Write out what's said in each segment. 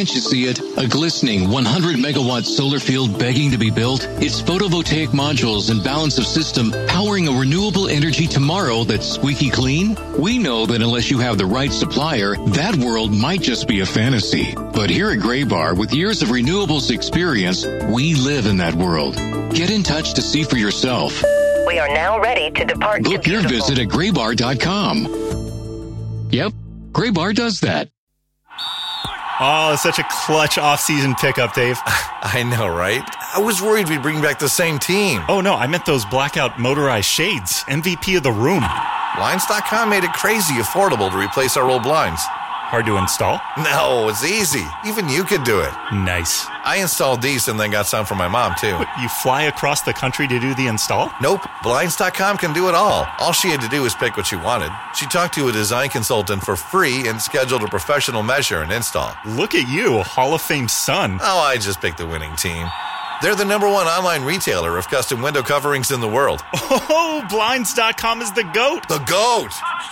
Can't you see it? A glistening 100-megawatt solar field begging to be built? It's photovoltaic modules and balance of system powering a renewable energy tomorrow that's squeaky clean? We know that unless you have the right supplier, that world might just be a fantasy. But here at Graybar, with years of renewables experience, we live in that world. Get in touch to see for yourself. We are now ready to depart. Book your visit at graybar.com. Yep, Graybar does that. Oh, such a clutch off-season pickup, Dave. I know, right? I was worried we'd bring back the same team. Oh, no, I meant those blackout motorized shades. MVP of the room. Blinds.com made it crazy affordable to replace our old blinds. Hard to install? No, it's easy. Even you could do it. Nice. I installed these and then got some for my mom, too. What, you fly across the country to do the install? Nope. Blinds.com can do it all. All she had to do was pick what she wanted. She talked to a design consultant for free and scheduled a professional measure and install. Look at you, Hall of Fame son. Oh, I just picked the winning team. They're the #1 online retailer of custom window coverings in the world. Oh, Blinds.com is the GOAT. The GOAT!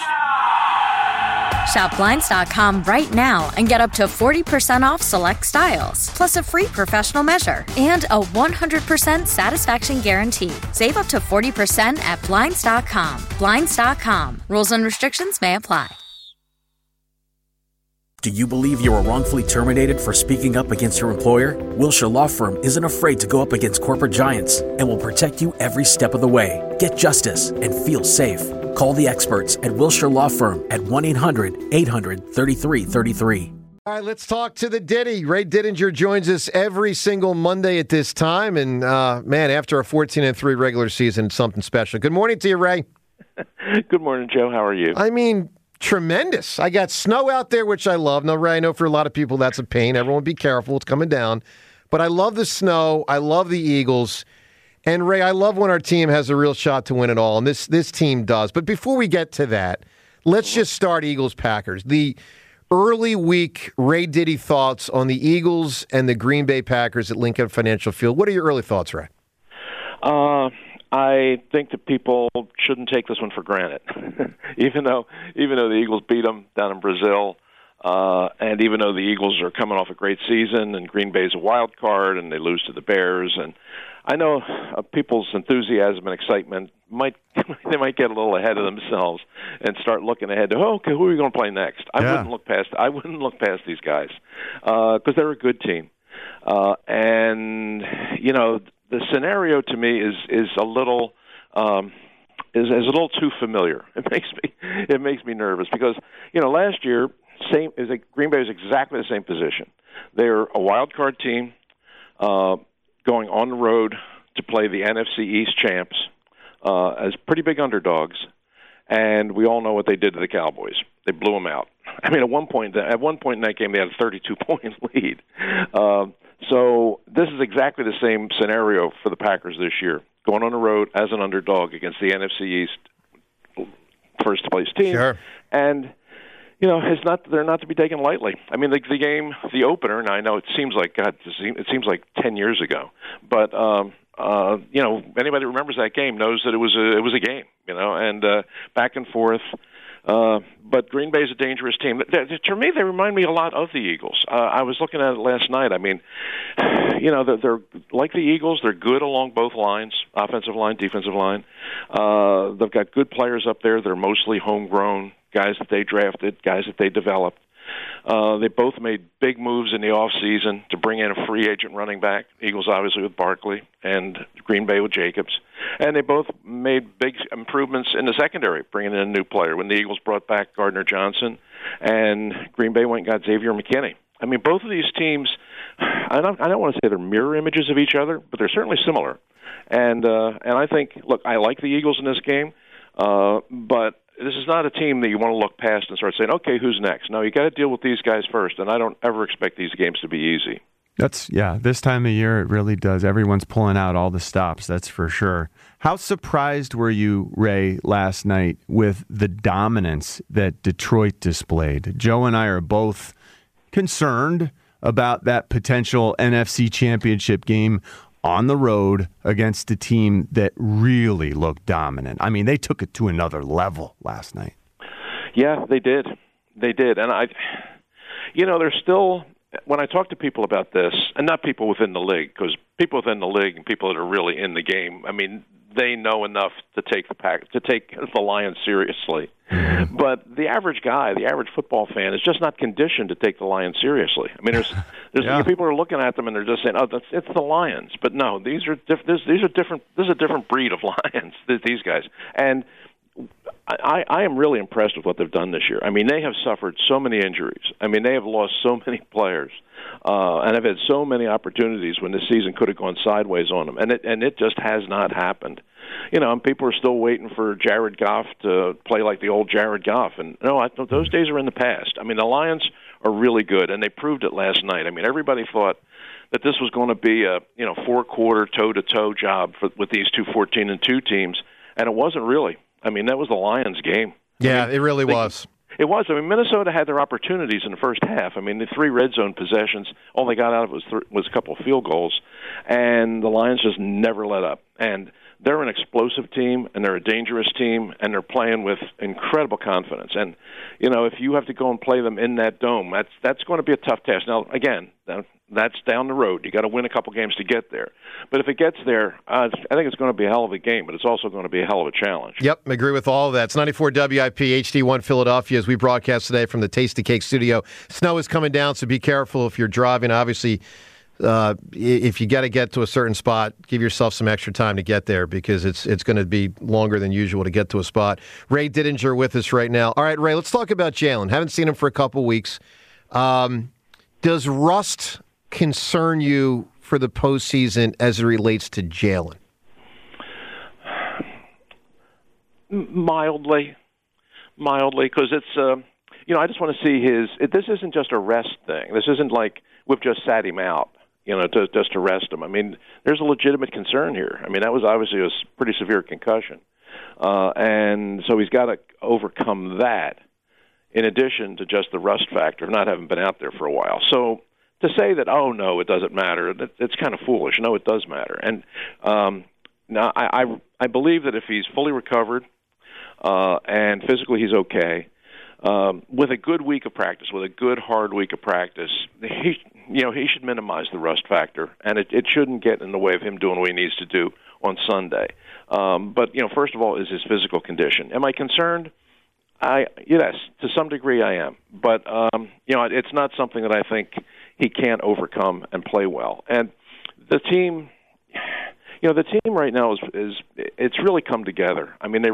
Shop Blinds.com right now and get up to 40% off select styles, plus a free professional measure and a 100% satisfaction guarantee. Save up to 40% at Blinds.com. Blinds.com. Rules and restrictions may apply. Do you believe you were wrongfully terminated for speaking up against your employer? Wilshire Law Firm isn't afraid to go up against corporate giants and will protect you every step of the way. Get justice and feel safe. Call the experts at Wilshire Law Firm at 1-800-800-3333. All right, let's talk to the Diddy. Ray Didinger joins us every single Monday at this time. And, man, after a 14-3 regular season, it's something special. Good morning to you, Ray. Good morning, Joe. How are you? I mean, tremendous. I got snow out there, which I love. Now, Ray, I know for a lot of people that's a pain. Everyone be careful. It's coming down. But I love the snow. I love the Eagles. And, Ray, I love when our team has a real shot to win it all, and this team does. But before we get to that, let's just start Eagles-Packers. The early week Ray Diddy thoughts on the Eagles and the Green Bay Packers at Lincoln Financial Field. What are your early thoughts, Ray? I think that people shouldn't take this one for granted, even though the Eagles beat them down in Brazil, and even though the Eagles are coming off a great season and Green Bay's a wild card and they lose to the Bears, and I know people's enthusiasm and excitement might get a little ahead of themselves and start looking ahead to, okay, who are we going to play next? I wouldn't look past these guys because they're a good team, and you know the scenario to me is a little too familiar. It makes me nervous because last year Green Bay was exactly the same position. They're a wild card team. Going on the road to play the NFC East champs as pretty big underdogs, and we all know what they did to the Cowboys. They blew them out. I mean, at one point in that game, they had a 32-point lead. So this is exactly the same scenario for the Packers this year, going on the road as an underdog against the NFC East first-place team. Sure. And they're not to be taken lightly. I mean, the opener, and I know it seems like 10 years ago, but anybody that remembers that game knows that it was a game, and back and forth. But Green Bay's a dangerous team. To me, they remind me a lot of the Eagles. I was looking at it last night. I mean, they're like the Eagles. They're good along both lines, offensive line, defensive line. They've got good players up there. They're mostly homegrown, guys that they drafted, guys that they developed. They both made big moves in the offseason to bring in a free agent running back, Eagles obviously with Barkley, and Green Bay with Jacobs. And they both made big improvements in the secondary, bringing in a new player. When the Eagles brought back Gardner Johnson, and Green Bay went and got Xavier McKinney. I mean, both of these teams, I don't want to say they're mirror images of each other, but they're certainly similar. And I think, look, I like the Eagles in this game, but this is not a team that you want to look past and start saying, okay, who's next? No, you got to deal with these guys first, and I don't ever expect these games to be easy. This time of year, it really does. Everyone's pulling out all the stops, that's for sure. How surprised were you, Ray, last night with the dominance that Detroit displayed? Joe and I are both concerned about that potential NFC Championship game on the road against a team that really looked dominant. I mean, they took it to another level last night. Yeah, they did. And they're still when I talk to people about this, and not people within the league, because people within the league and people that are really in the game, I mean, they know enough to take the Lions seriously. But the average guy, the average football fan, is just not conditioned to take the Lions seriously. I mean, there's people are looking at them and they're just saying, "Oh, it's the Lions." But no, these are different. This is a different breed of Lions. These guys, and I am really impressed with what they've done this year. I mean, they have suffered so many injuries. I mean, they have lost so many players, and have had so many opportunities when this season could have gone sideways on them, and it just has not happened. You know, and people are still waiting for Jared Goff to play like the old Jared Goff, and no, those days are in the past. I mean, the Lions are really good, and they proved it last night. I mean, everybody thought that this was going to be a 4-quarter toe-to-toe job with these two 14-2 teams, and it wasn't really. I mean, that was the Lions' game. Yeah, it really was. It was. I mean, Minnesota had their opportunities in the first half. I mean, the 3 red zone possessions, all they got out of it was a couple of field goals, and the Lions just never let up. And they're an explosive team, and they're a dangerous team, and they're playing with incredible confidence. And, if you have to go and play them in that dome, that's going to be a tough task. Now, again, that's down the road. You got to win a couple games to get there. But if it gets there, I think it's going to be a hell of a game, but it's also going to be a hell of a challenge. Yep, I agree with all of that. It's 94 WIP HD1 Philadelphia as we broadcast today from the Tasty Cake studio. Snow is coming down, so be careful if you're driving. Obviously, if you got to get to a certain spot, give yourself some extra time to get there because it's going to be longer than usual to get to a spot. Ray Didinger with us right now. All right, Ray, let's talk about Jalen. Haven't seen him for a couple weeks. Does rust concern you for the postseason as it relates to Jalen? Mildly, because it's I just want to see this isn't just a rest thing. This isn't like we've just sat him out, just to rest him. I mean, there's a legitimate concern here. I mean, that was obviously a pretty severe concussion, and so he's got to overcome that. In addition to just the rust factor of not having been out there for a while. So to say that, oh, no, it doesn't matter, it's kind of foolish. No, it does matter. And now I believe that if he's fully recovered and physically he's okay, with a good week of practice, with a good hard week of practice, he should minimize the rust factor, and it shouldn't get in the way of him doing what he needs to do on Sunday. But, first of all, is his physical condition. Am I concerned? Yes, to some degree I am, but it's not something that I think he can't overcome and play well. And the team, right now is it's really come together. I mean,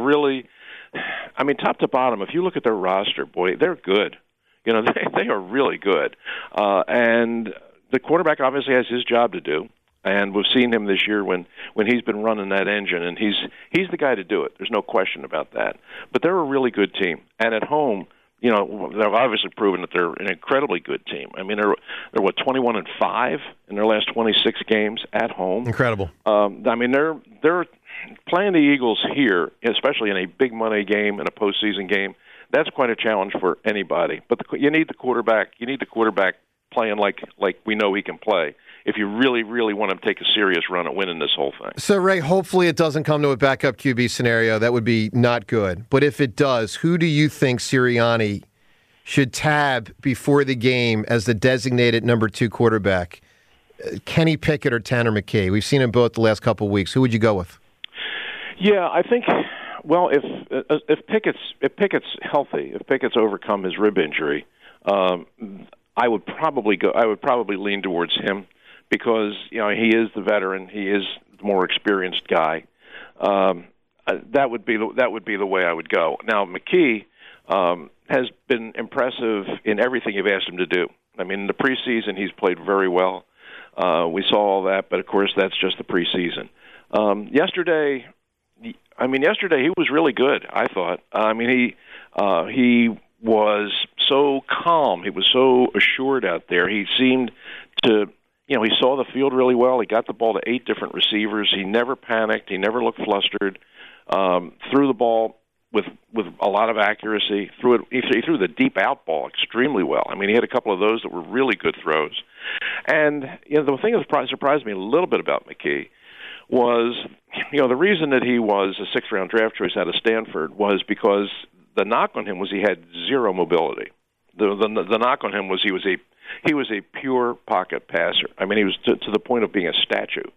top to bottom, if you look at their roster, boy, they're good. They are really good. And the quarterback obviously has his job to do. And we've seen him this year when he's been running that engine, and he's the guy to do it. There's no question about that. But they're a really good team, and at home, they've obviously proven that they're an incredibly good team. I mean, they're 21-5 in their last 26 games at home. Incredible. I mean, they're playing the Eagles here, especially in a big money game and a postseason game. That's quite a challenge for anybody. But you need the quarterback. You need the quarterback playing like we know he can play, if you really, really want to take a serious run at winning this whole thing. So, Ray, hopefully it doesn't come to a backup QB scenario. That would be not good. But if it does, who do you think Sirianni should tab before the game as the designated number 2 quarterback? Kenny Pickett or Tanner McKee? We've seen them both the last couple of weeks. Who would you go with? Yeah, I think, well, if Pickett's healthy, if Pickett's overcome his rib injury, I would probably lean towards him. Because he is the veteran, he is the more experienced guy. That would be the way I would go. Now McKee has been impressive in everything you've asked him to do. I mean, in the preseason he's played very well. We saw all that, but of course that's just the preseason. Yesterday he was really good. I thought. I mean, he was so calm. He was so assured out there. He seemed to. He saw the field really well. He got the ball to 8 different receivers. He never panicked. He never looked flustered. Threw the ball with a lot of accuracy. He threw the deep out ball extremely well. I mean, he had a couple of those that were really good throws. And the thing that surprised me a little bit about McKee was, the reason that he was a 6th-round draft choice out of Stanford was because the knock on him was he had zero mobility. The knock on him was he was a pure pocket passer. I mean, he was to the point of being a statue.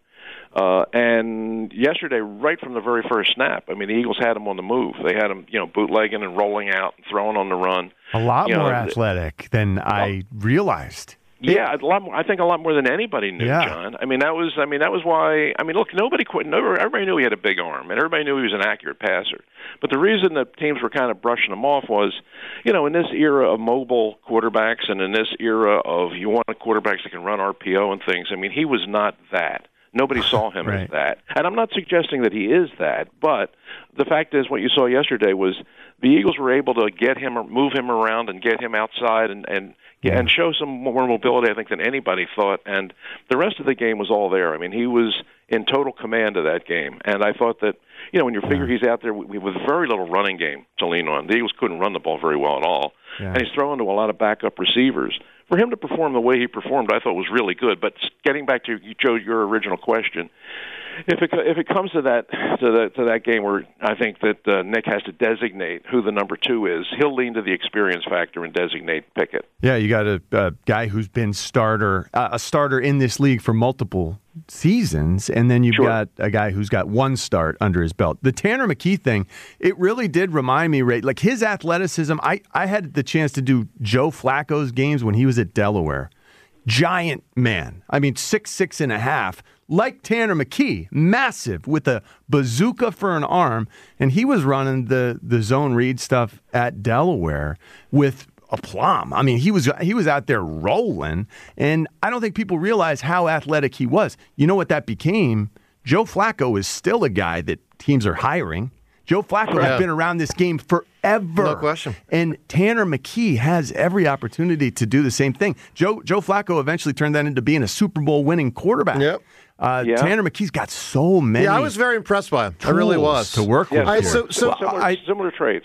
And yesterday, right from the very first snap, I mean, the Eagles had him on the move. They had him, bootlegging and rolling out and throwing on the run. A lot more athletic than I realized. Yeah, a lot more. I think a lot more than anybody knew, John. I mean, that was why. I mean, look, nobody quit. Everybody knew he had a big arm, and everybody knew he was an accurate passer. But the reason that teams were kind of brushing him off was, in this era of mobile quarterbacks, and in this era of you want quarterbacks that can run RPO and things. I mean, he was not that. Nobody saw him as that. And I'm not suggesting that he is that, but the fact is what you saw yesterday was the Eagles were able to get him or move him around and get him outside and show some more mobility, I think, than anybody thought. And the rest of the game was all there. I mean, he was in total command of that game. And I thought that, when you figure he's out there with very little running game to lean on, the Eagles couldn't run the ball very well at all. Yeah. And he's throwing to a lot of backup receivers. For him to perform the way he performed, I thought was really good. But getting back to Joe, your original question, if it comes to that game where I think that Nick has to designate who the number 2 is, he'll lean to the experience factor and designate Pickett. Yeah, you got a guy who's been a starter in this league for multiple seasons, and then you've got a guy who's got one start under his belt. The Tanner McKee thing, it really did remind me, Ray, like his athleticism. I had the chance to do Joe Flacco's games when he was at Delaware. Giant man. I mean, 6'6.5", like Tanner McKee, massive, with a bazooka for an arm, and he was running the zone read stuff at Delaware with aplomb. I mean, he was out there rolling, and I don't think people realize how athletic he was. You know what that became? Joe Flacco is still a guy that teams are hiring. Joe Flacco has been around this game forever. No question. And Tanner McKee has every opportunity to do the same thing. Joe Flacco eventually turned that into being a Super Bowl winning quarterback. Yep. Tanner McKee's got so many. Yeah, I was very impressed by him. I really was. To work with. Similar traits.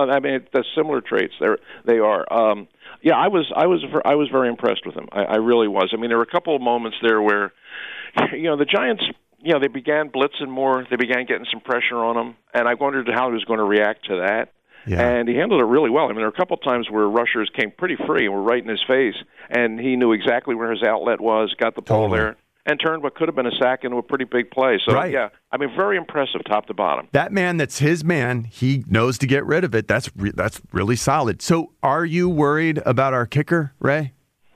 Similar traits. They are. I was very impressed with him. I really was. I mean, there were a couple of moments there where, the Giants, they began blitzing more. They began getting some pressure on him, and I wondered how he was going to react to that. Yeah. And he handled it really well. I mean, there were a couple of times where rushers came pretty free and were right in his face, and he knew exactly where his outlet was, got the ball there, and turned what could have been a sack into a pretty big play. So, I mean, very impressive top to bottom. That man, that's his man. He knows to get rid of it. That's really solid. So are you worried about our kicker, Ray?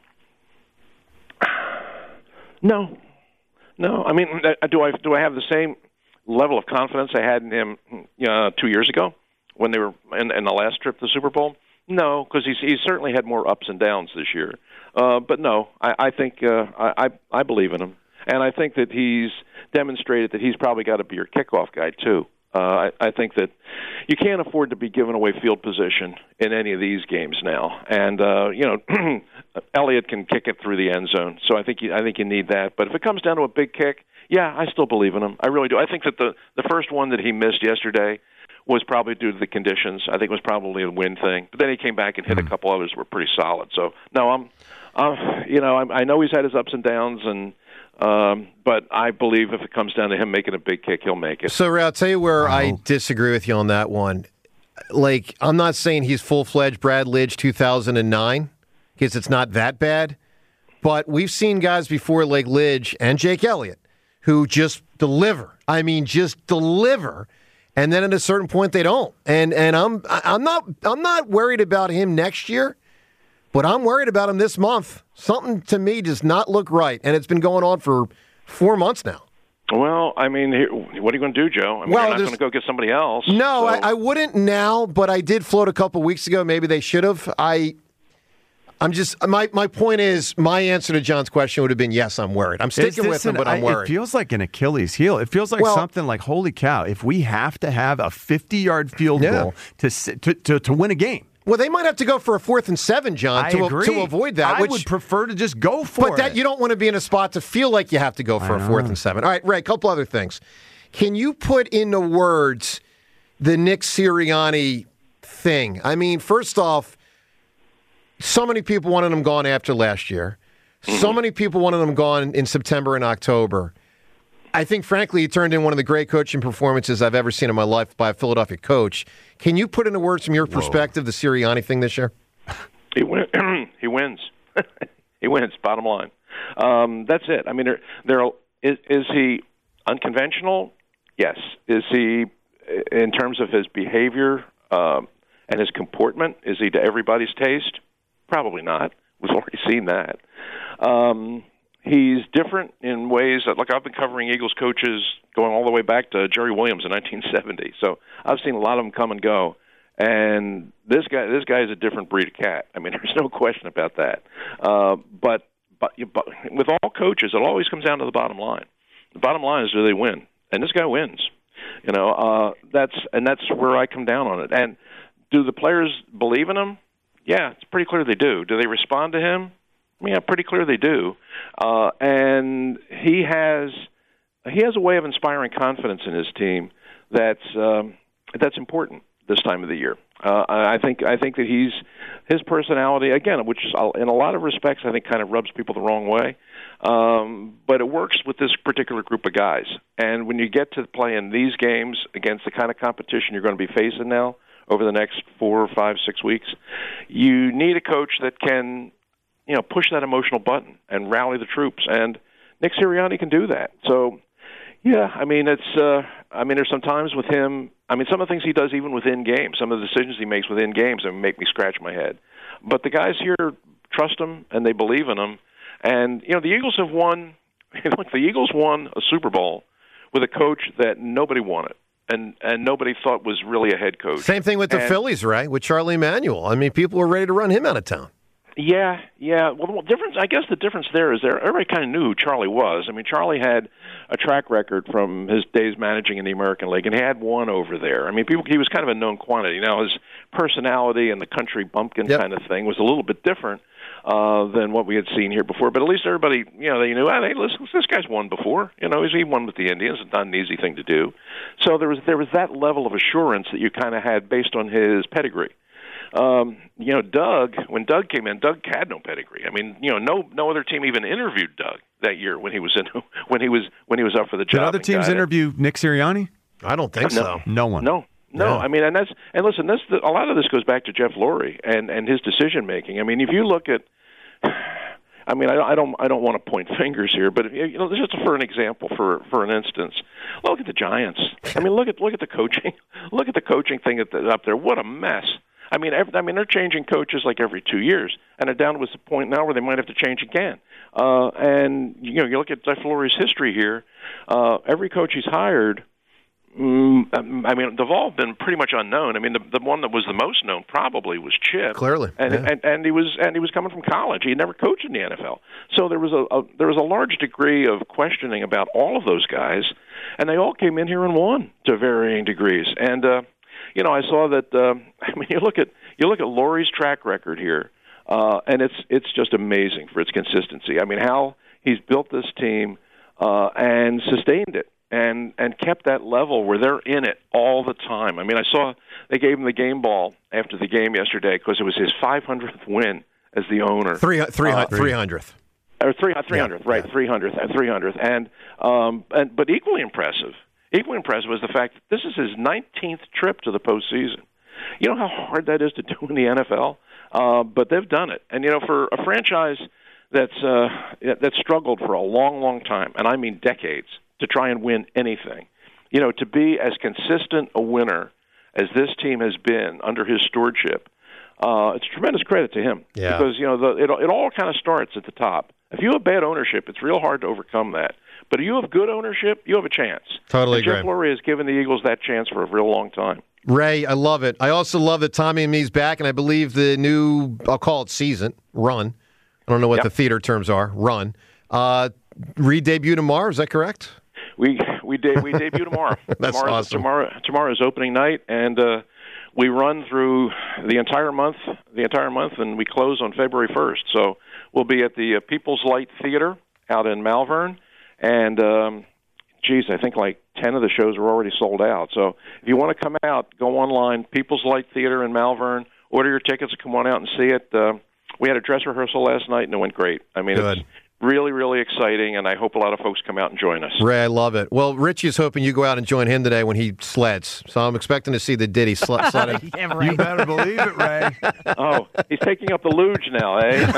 No. I mean, do I have the same level of confidence I had in him 2 years ago when they were in the last trip to the Super Bowl? No, because he's certainly had more ups and downs this year. But no, I think I believe in him, and I think that he's demonstrated that he's probably got to be your kickoff guy too. I think that you can't afford to be giving away field position in any of these games now, and Elliott can kick it through the end zone, so I think you need that. But if it comes down to a big kick, I still believe in him. I really do. I think that the first one that he missed yesterday was probably due to the conditions. I think it was probably a wind thing. But then he came back and hit a couple others that were pretty solid. So, no, I know he's had his ups and downs, but I believe if it comes down to him making a big kick, he'll make it. So, Ray, I'll tell you where I disagree with you on that one. Like, I'm not saying he's full-fledged Brad Lidge 2009, because it's not that bad. But we've seen guys before like Lidge and Jake Elliott who just deliver. I mean, just deliver. And then at a certain point, they don't. And I'm not worried about him next year, but I'm worried about him this month. Something to me does not look right, and it's been going on for 4 months now. Well, I mean, what are you going to do, Joe? I mean, you're not going to go get somebody else. No, so. I wouldn't now, but I did float a couple weeks ago. Maybe they should have. I'm just my point is my answer to John's question would have been yes, I'm worried. I'm sticking with him, but I'm worried. It feels like an Achilles heel. It feels like something like, holy cow, if we have to have a 50-yard field goal to win a game. Well, they might have to go for a 4th and 7, John, to avoid that. I would prefer to just go for it. But you don't want to be in a spot to feel like you have to go for a 4th and 7. All right, Ray, a couple other things. Can you put into words the Nick Sirianni thing? I mean, first off, so many people wanted him gone after last year. So many people wanted him gone in September and October. I think, frankly, he turned in one of the great coaching performances I've ever seen in my life by a Philadelphia coach. Can you put into words from your perspective the Sirianni thing this year? He wins. He wins. Bottom line. That's it. I mean, is he unconventional? Yes. Is he, in terms of his behavior and his comportment, is he to everybody's taste? Probably not. We've already seen that. He's different in ways that, look, I've been covering Eagles coaches going all the way back to Jerry Williams in 1970. So I've seen a lot of them come and go. And this guy is a different breed of cat. I mean, there's no question about that. But with all coaches, it always comes down to the bottom line. The bottom line is, do they win? And this guy wins. That's where I come down on it. And do the players believe in him? Yeah, it's pretty clear they do. Do they respond to him? Yeah, pretty clear they do. And he has a way of inspiring confidence in his team that's important this time of the year. I think that his personality, again, which is in a lot of respects I think kind of rubs people the wrong way, but it works with this particular group of guys. And when you get to play in these games against the kind of competition you're going to be facing now over the next 4, 5, 6 weeks, you need a coach that can, push that emotional button and rally the troops. And Nick Sirianni can do that. So, yeah, I mean, there's some times with him. I mean, some of the things he does even within games, some of the decisions he makes within games, make me scratch my head. But the guys here trust him and they believe in him. And the Eagles have won. Look, the Eagles won a Super Bowl with a coach that nobody wanted and nobody thought was really a head coach. Same thing with the Phillies, right? With Charlie Emanuel. I mean, people were ready to run him out of town. Yeah. Well, I guess the difference there is everybody kind of knew who Charlie was. I mean, Charlie had a track record from his days managing in the American League, and he had one over there. I mean, he was kind of a known quantity. His personality and the country bumpkin kind of thing was a little bit different than what we had seen here before. But at least everybody, they knew, hey, listen, this guy's won before. He won with the Indians. It's not an easy thing to do. So there was that level of assurance that you kind of had based on his pedigree. Doug, when Doug came in, Doug had no pedigree. I mean, no other team even interviewed Doug that year when he was when he was up for the job. Did other teams interview Nick Sirianni? I don't think so. No one. No. Yeah. I mean, and listen, a lot of this goes back to Jeff Lurie and his decision making. I mean, if you look at, I mean, I don't want to point fingers here, but just for an example, for an instance, look at the Giants. I mean, look at the coaching. Look at the coaching thing up there. What a mess. I mean, they're changing coaches like every 2 years, and they're down to the point now where they might have to change again. And you look at Jeff Lurie's history here. Every coach he's hired, I mean, they've all been pretty much unknown. I mean, the one that was the most known probably was Chip. Clearly, and he was coming from college. He had never coached in the NFL, so there was a large degree of questioning about all of those guys, and they all came in here and won to varying degrees. And I saw that. I mean, you look at Lurie's track record here, and it's just amazing for its consistency. I mean, how he's built this team and sustained it, and kept that level where they're in it all the time. I mean, I saw they gave him the game ball after the game yesterday because it was his 500th win as the owner. 300th. Or 300th, right? 300th, but equally impressive. Equally impressive was the fact that this is his 19th trip to the postseason. You know how hard that is to do in the NFL, but they've done it. And for a franchise that's struggled for a long, long time, and I mean decades, to try and win anything, to be as consistent a winner as this team has been under his stewardship, it's tremendous credit to him. Yeah. Because it all kind of starts at the top. If you have bad ownership, it's real hard to overcome that. But if you have good ownership, you have a chance. Totally agree. Jeff Lurie has given the Eagles that chance for a real long time. Ray, I love it. I also love that Tommy and me's back, and I believe the new, I'll call it run. I don't know what the theater terms are. Run. Re-debut tomorrow, is that correct? We debut tomorrow. That's awesome. Tomorrow is opening night, and we run through the entire month, and we close on February 1st. So we'll be at the People's Light Theater out in Malvern, and I think like 10 of the shows are already sold out. So if you want to come out, go online, People's Light Theater in Malvern, order your tickets, come on out and see it. We had a dress rehearsal last night, and it went great. I mean, Really, really exciting, and I hope a lot of folks come out and join us. Ray, I love it. Well, Richie's hoping you go out and join him today when he sleds. So I'm expecting to see the Diddy sledding. Yeah, right. You better believe it, Ray. Oh, he's taking up the luge now,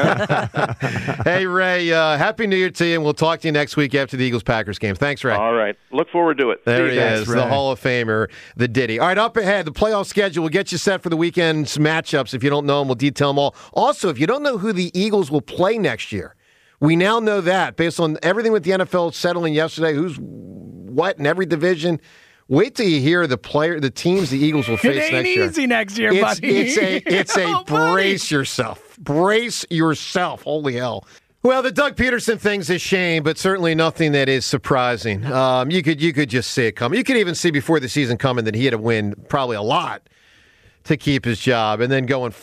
eh? Hey, Ray, Happy New Year to you, and we'll talk to you next week after the Eagles-Packers game. Thanks, Ray. All right. Look forward to it. There See he you guys. is, the Hall of Famer, the Diddy. All right, up ahead, the playoff schedule. We'll get you set for the weekend's matchups. If you don't know them, we'll detail them all. Also, if you don't know who the Eagles will play next year, we now know that based on everything with the NFL settling yesterday, who's what in every division. Wait till you hear the teams the Eagles will face it ain't next year. easy next year, buddy. It's a Oh, buddy. brace yourself. Brace yourself. Holy hell. Well, the Doug Peterson thing's a shame, but certainly nothing that is surprising. You could just see it coming. You could even see before the season coming that he had to win probably a lot to keep his job, and then going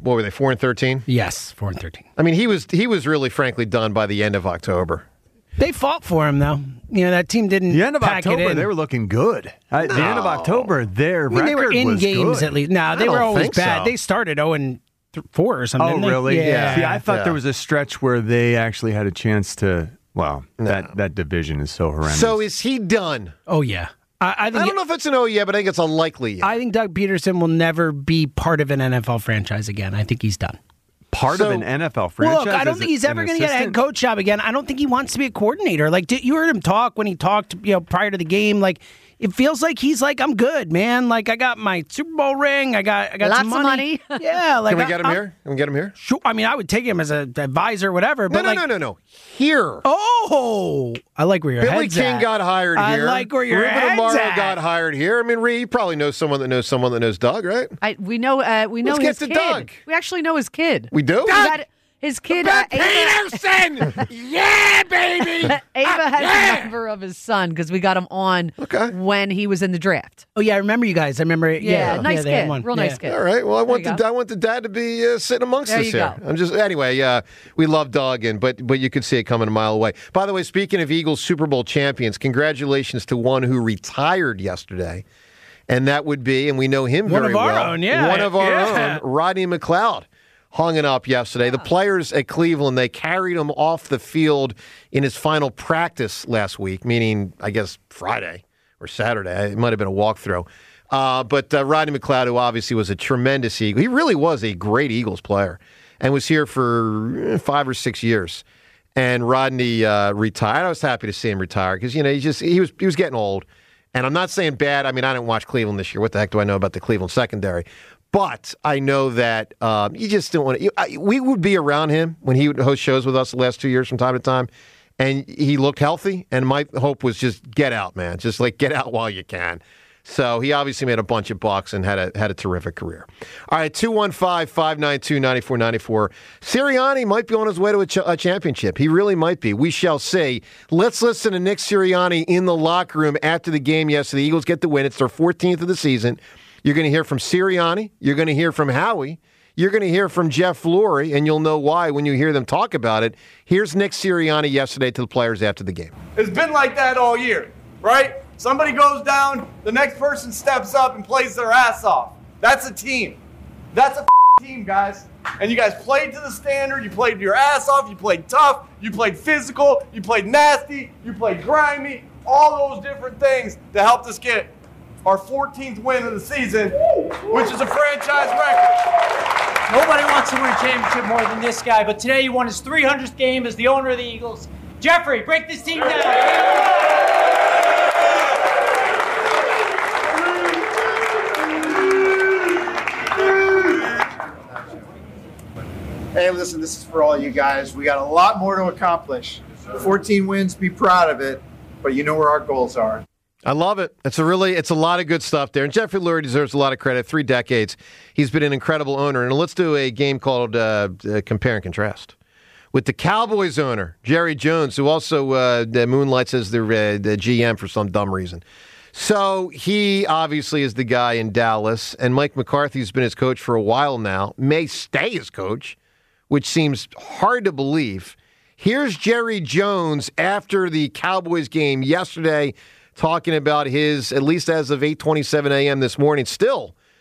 4-13? Yes, 4-13. I mean, he was really, frankly, done by the end of October. They fought for him, though. You know, that team didn't The end of pack it October, in. they were looking good. The end of October, their record they were in was games good. at least. No, they I were don't always think bad. so. They started 0-4 or something. Oh, didn't they? really? Yeah. See, I thought Yeah. there was a stretch where they actually had a chance to. Well, that division is so horrendous. So is he done? Oh, yeah. I think I don't know if it's an oh yeah, but I think it's a likely yeah. I think Doug Peterson will never be part of an NFL franchise again. I think he's done. part of an NFL franchise. Well, look, I don't think he's ever going to get a head coach job again. I don't think he wants to be a coordinator. Like, you heard him talk when he talked, prior to the game. Like, it feels like he's like, I'm good, man. Like, I got my Super Bowl ring. I got Lots some money. of money. Yeah. Like, Can we get him here? Can we get him here? Sure. I mean, I would take him as an advisor, or whatever. But No. Here. Oh, I like where your Billy head's King at. got hired here. I like where your Ruben head's Amaro at. got hired here. I mean, Ree, you probably know someone that knows someone that knows Doug, right? We know Let's get his to kid. Doug. We actually know his kid. We do? His kid, Peterson! Yeah, baby! Ava has a number of his son because we got him on when he was in the draft. Oh, yeah, I remember you guys. I remember. Yeah, nice they had kid. one. Real nice kid. All right. Well, I want There you the dad to be sitting amongst There us you here. go. Anyway. We love Doug, but you could see it coming a mile away. By the way, speaking of Eagles Super Bowl champions, congratulations to one who retired yesterday, and that would be, and we know him One very of our well. own, yeah. One of our Yeah. own, Rodney McLeod. Hung it up yesterday. The players at Cleveland, they carried him off the field in his final practice last week, meaning, I guess, Friday or Saturday. It might have been a walkthrough. But Rodney McLeod, who obviously was a tremendous Eagle, he really was a great Eagles player and was here for 5 or 6 years. And Rodney retired. I was happy to see him retire because, he was getting old. And I'm not saying bad. I mean, I didn't watch Cleveland this year. What the heck do I know about the Cleveland secondary? But I know that you just don't want to. We would be around him when he would host shows with us the last 2 years from time to time, and he looked healthy. And my hope was just get out, man. Just like get out while you can. So he obviously made a bunch of bucks and had a terrific career. All right, 215-592-9494. Sirianni might be on his way to a championship. He really might be. We shall see. Let's listen to Nick Sirianni in the locker room after the game yesterday. The Eagles get the win. It's their 14th of the season. You're going to hear from Sirianni. You're going to hear from Howie. You're going to hear from Jeff Lurie, and you'll know why when you hear them talk about it. Here's Nick Sirianni yesterday to the players after the game. It's been like that all year, right? Somebody goes down, the next person steps up and plays their ass off. That's a team. That's a team, guys. And you guys played to the standard. You played your ass off. You played tough. You played physical. You played nasty. You played grimy. All those different things that helped us get our 14th win of the season, which is a franchise record. Nobody wants to win a championship more than this guy, but today he won his 300th game as the owner of the Eagles. Jeffrey, break this team down. Hey, listen, this is for all you guys. We got a lot more to accomplish. 14 wins, be proud of it, but you know where our goals are. I love it. It's a lot of good stuff there. And Jeffrey Lurie deserves a lot of credit. 3 decades. He's been an incredible owner. And let's do a game called Compare and Contrast with the Cowboys owner, Jerry Jones, who also moonlights as the GM for some dumb reason. So he obviously is the guy in Dallas, and Mike McCarthy's been his coach for a while now, may stay his coach, which seems hard to believe. Here's Jerry Jones after the Cowboys game yesterday, talking about his, at least as of 8:27 a.m. this morning, still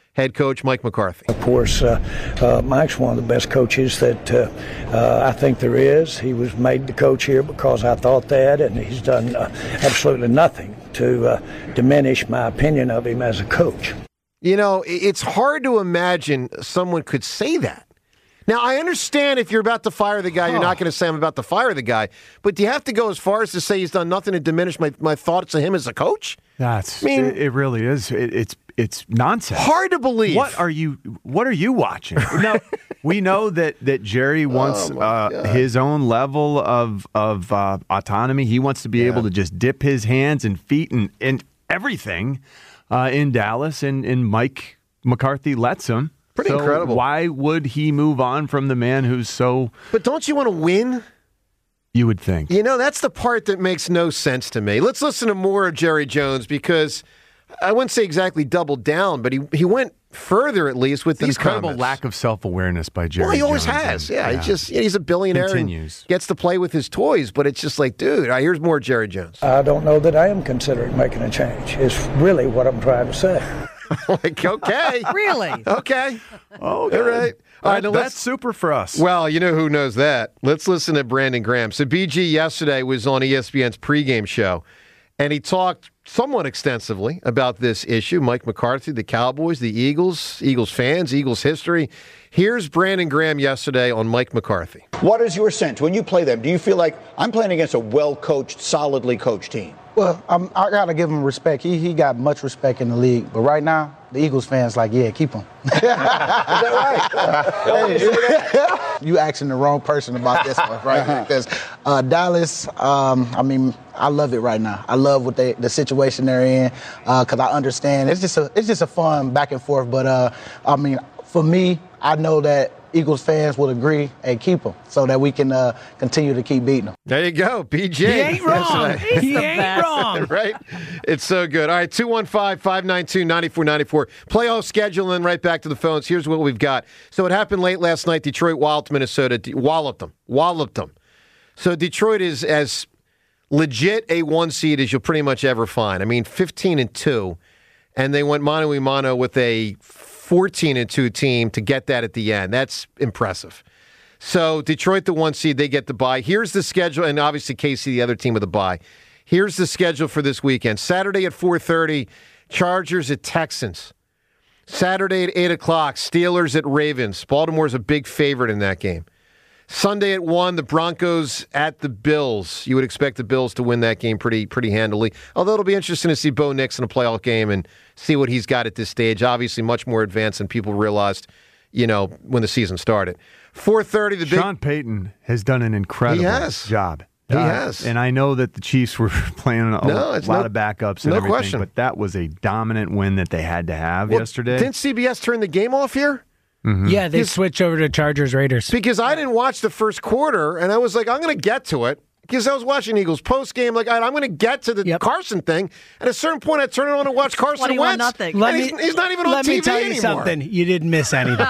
head coach Mike McCarthy. Of course, Mike's one of the best coaches that I think there is. He was made the coach here because I thought that, and he's done absolutely nothing to diminish my opinion of him as a coach. You know, it's hard to imagine someone could say that. Now, I understand if you're about to fire the guy, you're not going to say I'm about to fire the guy. But do you have to go as far as to say he's done nothing to diminish my thoughts of him as a coach? It really is. It's nonsense. Hard to believe. What are you watching? Now, we know that Jerry wants his own level of autonomy. He wants to be able to just dip his hands and feet and everything in Dallas, and Mike McCarthy lets him. Pretty incredible. Why would he move on from the man who's so... But don't you want to win? You would think. You know, that's the part that makes no sense to me. Let's listen to more of Jerry Jones, because I wouldn't say exactly doubled down, but he went further, at least, with these incredible comments. lack of self-awareness by Jerry Well, he always Jones. has. Yeah. He's a billionaire Continues. and gets to play with his toys, but it's just like, dude, all right, here's more Jerry Jones. I don't know that I am considering making a change. It's really what I'm trying to say. Like, okay. Really? Okay. Oh, all right. All right, now that's super for us. Well, you know who knows that. Let's listen to Brandon Graham. So BG yesterday was on ESPN's pregame show, and he talked somewhat extensively about this issue. Mike McCarthy, the Cowboys, the Eagles fans, Eagles history. Here's Brandon Graham yesterday on Mike McCarthy. What is your sense when you play them? Do you feel like I'm playing against a well-coached, solidly coached team? Well, I got to give him respect. He got much respect in the league. But right now, the Eagles fans like, yeah, keep him. Is that right? You asking the wrong person about this one, right? Because Dallas, I love it right now. I love what the situation they're in, because I understand. It's just a fun back and forth. But, for me, I know that Eagles fans would agree and keep them so that we can continue to keep beating them. There you go, BJ. He ain't wrong. He ain't wrong. Right? It's so good. All right, 215-592-9494. Playoff schedule, and then right back to the phones. Here's what we've got. So it happened late last night. Detroit walloped Minnesota. Walloped them. So Detroit is as legit a one seed as you'll pretty much ever find. 15-2, and they went mano a mano with a 14-2 team to get that at the end. That's impressive. So Detroit, the one seed, they get the bye. Here's the schedule, and obviously KC, the other team with the bye. Here's the schedule for this weekend. Saturday at 4:30, Chargers at Texans. Saturday at 8 o'clock, Steelers at Ravens. Baltimore's a big favorite in that game. Sunday at 1, the Broncos at the Bills. You would expect the Bills to win that game pretty handily. Although it'll be interesting to see Bo Nix in a playoff game and see what he's got at this stage. Obviously, much more advanced than people realized, when the season started. 4:30, the Sean Payton has done an incredible job. He has. And I know that the Chiefs were playing a lot of backups and everything, question. But that was a dominant win that they had to have yesterday. Didn't CBS turn the game off here? Mm-hmm. Yeah, they switched over to Chargers Raiders. Because I didn't watch the first quarter, and I was like, I'm going to get to it. Because I was watching Eagles post-game, like, I'm going to get to the Carson thing. At a certain point, I turn it on and watch Carson Wentz. Nothing. He's not even on TV anymore. Let me tell you something. You didn't miss anything.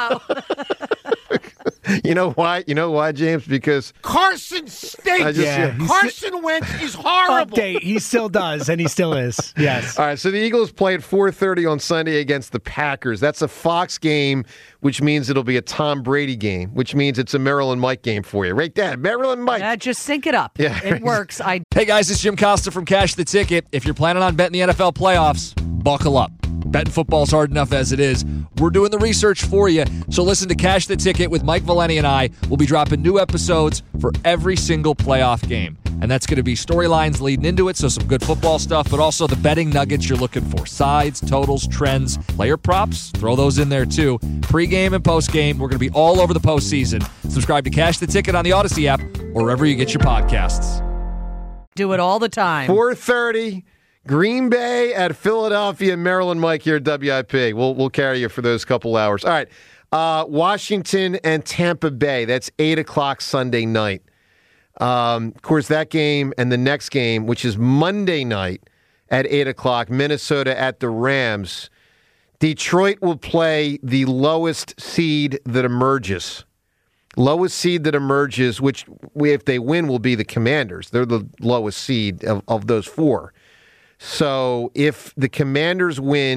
You know why? James? Because Carson stinks. Carson Wentz is horrible. Update. He still does, and he still is. Yes. All right, so the Eagles play at 4:30 on Sunday against the Packers. That's a Fox game, which means it'll be a Tom Brady game, which means it's a Maryland Mike game for you. Right there, Maryland Mike. Yeah, just sync it up. Yeah, it works. Hey, guys, it's Jim Costa from Cash the Ticket. If you're planning on betting the NFL playoffs, buckle up. Betting football's hard enough as it is. We're doing the research for you. So listen to Cash the Ticket with Mike Valeni and I. We'll be dropping new episodes for every single playoff game. And that's going to be storylines leading into it, so some good football stuff, but also the betting nuggets you're looking for. Sides, totals, trends, player props, throw those in there too. Pre-game and post-game, we're going to be all over the postseason. Subscribe to Cash the Ticket on the Odyssey app or wherever you get your podcasts. Do it all the time. 4:30. Green Bay at Philadelphia, Maryland Mike here at WIP. We'll carry you for those couple hours. All right. Washington and Tampa Bay. That's 8 o'clock Sunday night. Of course, that game and the next game, which is Monday night at 8 o'clock, Minnesota at the Rams. Detroit will play the lowest seed that emerges. Lowest seed that emerges, which if they win will be the Commanders. They're the lowest seed of those four. So if the Commanders win,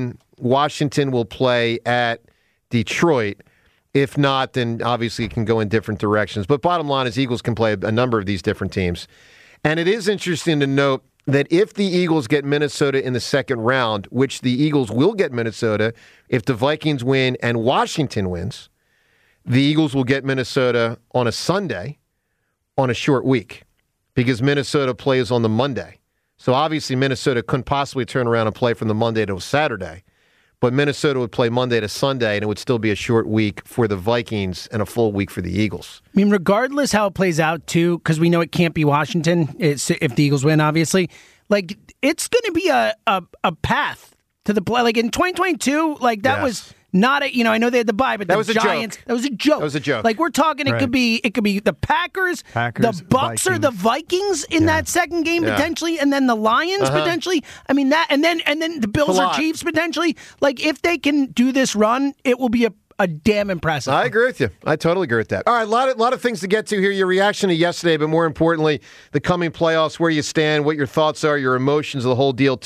Washington will play at Detroit. If not, then obviously it can go in different directions. But bottom line is Eagles can play a number of these different teams. And it is interesting to note that if the Eagles get Minnesota in the second round, which the Eagles will get Minnesota if the Vikings win and Washington wins, the Eagles will get Minnesota on a Sunday on a short week because Minnesota plays on the Monday. So obviously Minnesota couldn't possibly turn around and play from the Monday to a Saturday. But Minnesota would play Monday to Sunday, and it would still be a short week for the Vikings and a full week for the Eagles. I mean, regardless how it plays out, too, because we know it can't be Washington if the Eagles win, obviously. Like, it's going to be a path to the play. Like, in 2022, like, that was not a, I know they had the bye, but that the was a Giants, joke. That was a joke. That was a joke. Like, we're talking, it could be the Packers, the Bucks, or the Vikings in that second game potentially, and then the Lions potentially. I mean that, and then the Bills or Chiefs potentially. Like, if they can do this run, it will be a damn impressive. I agree with you. I totally agree with that. All right, a lot of things to get to here. Your reaction to yesterday, but more importantly, the coming playoffs, where you stand, what your thoughts are, your emotions, the whole deal.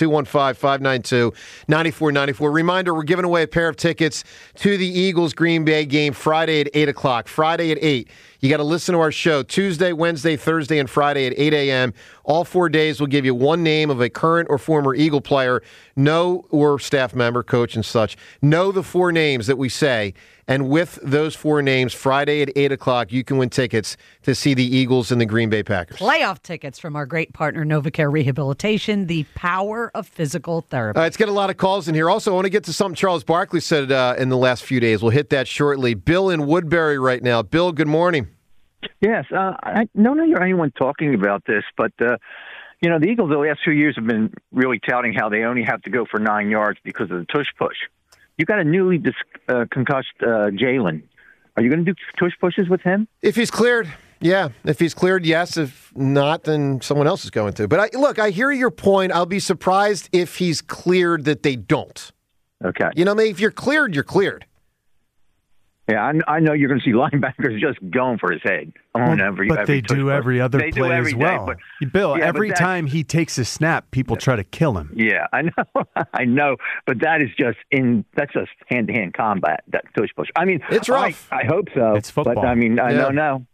215-592-9494. Reminder, we're giving away a pair of tickets to the Eagles-Green Bay game Friday at 8 o'clock. Friday at 8. You got to listen to our show Tuesday, Wednesday, Thursday, and Friday at 8 a.m. All 4 days will give you one name of a current or former Eagle player, or staff member, coach, and such. Know the 4 names that we say. And with those 4 names, Friday at 8 o'clock, you can win tickets to see the Eagles and the Green Bay Packers. Playoff tickets from our great partner, NovaCare Rehabilitation, the power of physical therapy. Let's get a lot of calls in here. Also, I want to get to something Charles Barkley said in the last few days. We'll hit that shortly. Bill in Woodbury right now. Bill, good morning. Yes. I don't hear anyone talking about this, but, the Eagles the last few years have been really touting how they only have to go for 9 yards because of the tush push. You got a newly concussed Jalen. Are you going to do tush pushes with him? If he's cleared, yeah. If he's cleared, yes. If not, then someone else is going to. But I hear your point. I'll be surprised if he's cleared that they don't. Okay. If you're cleared, you're cleared. Yeah, I know you're going to see linebackers just going for his head. But they do every other play as well. Bill, every time he takes a snap, people try to kill him. Yeah, I know. But that's just hand-to-hand combat, that tush push. I mean, it's rough. I hope so. It's football. But, I don't know.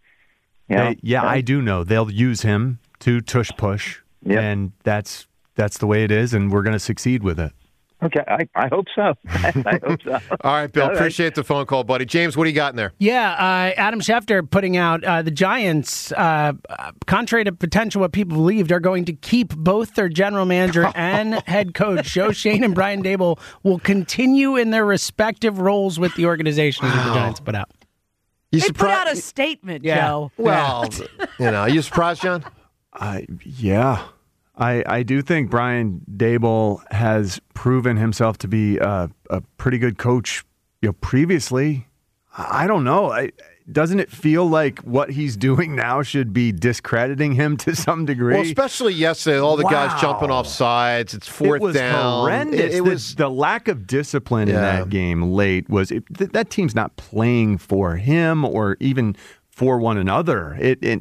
I do know. They'll use him to tush push, and that's the way it is, and we're going to succeed with it. Okay, I hope so. I hope so. All right, Bill, appreciate the phone call, buddy. James, what do you got in there? Yeah, Adam Schefter putting out the Giants, contrary to potential what people believed, are going to keep both their general manager and head coach. Joe Schoen and Brian Daboll will continue in their respective roles with the organization that the Giants put out. They put out a statement, Joe. Well, are you surprised, John? Yeah. I do think Brian Daboll has proven himself to be a pretty good coach. Previously, I don't know. Doesn't it feel like what he's doing now should be discrediting him to some degree? Well, especially yesterday, all the guys jumping off sides. It's fourth down. It was horrendous. It was the lack of discipline in that game late. That team's not playing for him or even for one another.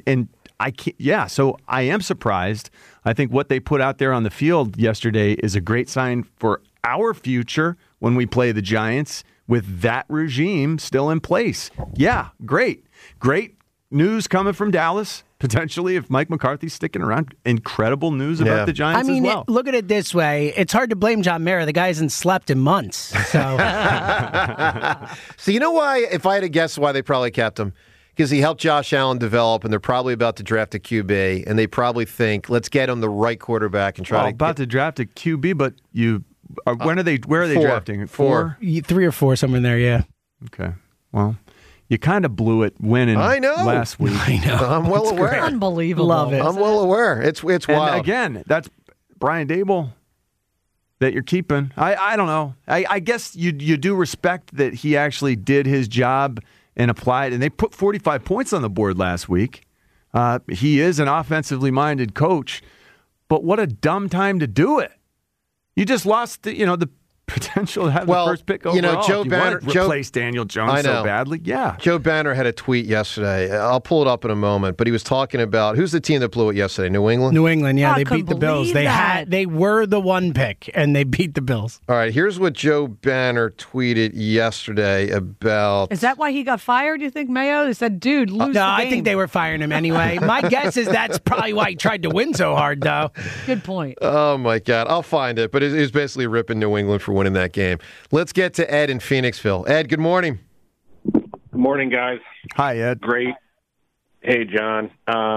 So I am surprised. I think what they put out there on the field yesterday is a great sign for our future when we play the Giants with that regime still in place. Yeah, great. Great news coming from Dallas, potentially, if Mike McCarthy's sticking around. Incredible news about the Giants as well. Look at it this way. It's hard to blame John Mara. The guy hasn't slept in months. So, So you know why, if I had to guess why they probably kept him? Because he helped Josh Allen develop, and they're probably about to draft a QB, and they probably think, let's get him the right quarterback and try to draft a QB, but where are they drafting? 4? 3 or 4, somewhere in there, yeah. Okay. Well, you kind of blew it winning last week. I know. I'm well aware. Unbelievable. Love it. I'm well aware. It's wild. And again, that's Brian Daboll that you're keeping. I don't know. I guess you do respect that he actually did his job and applied, and they put 45 points on the board last week. He is an offensively minded coach, but what a dumb time to do it. You just lost the potential to have the first pick overall. You know, Joe Banner replace Daniel Jones so badly. Yeah. Joe Banner had a tweet yesterday. I'll pull it up in a moment, but he was talking about who's the team that blew it yesterday? New England? New England, yeah. They beat the Bills. They were the 1 pick, and they beat the Bills. All right, here's what Joe Banner tweeted yesterday about... Is that why he got fired, you think, Mayo? He said, dude, lose the game. No, I think they were firing him anyway. My guess is that's probably why he tried to win so hard, though. Good point. Oh, my God. I'll find it, but it was basically ripping New England for winning that game. Let's get to Ed in Phoenixville. Ed, good morning. Good morning, guys. Hi, Ed. Great. Hey, John.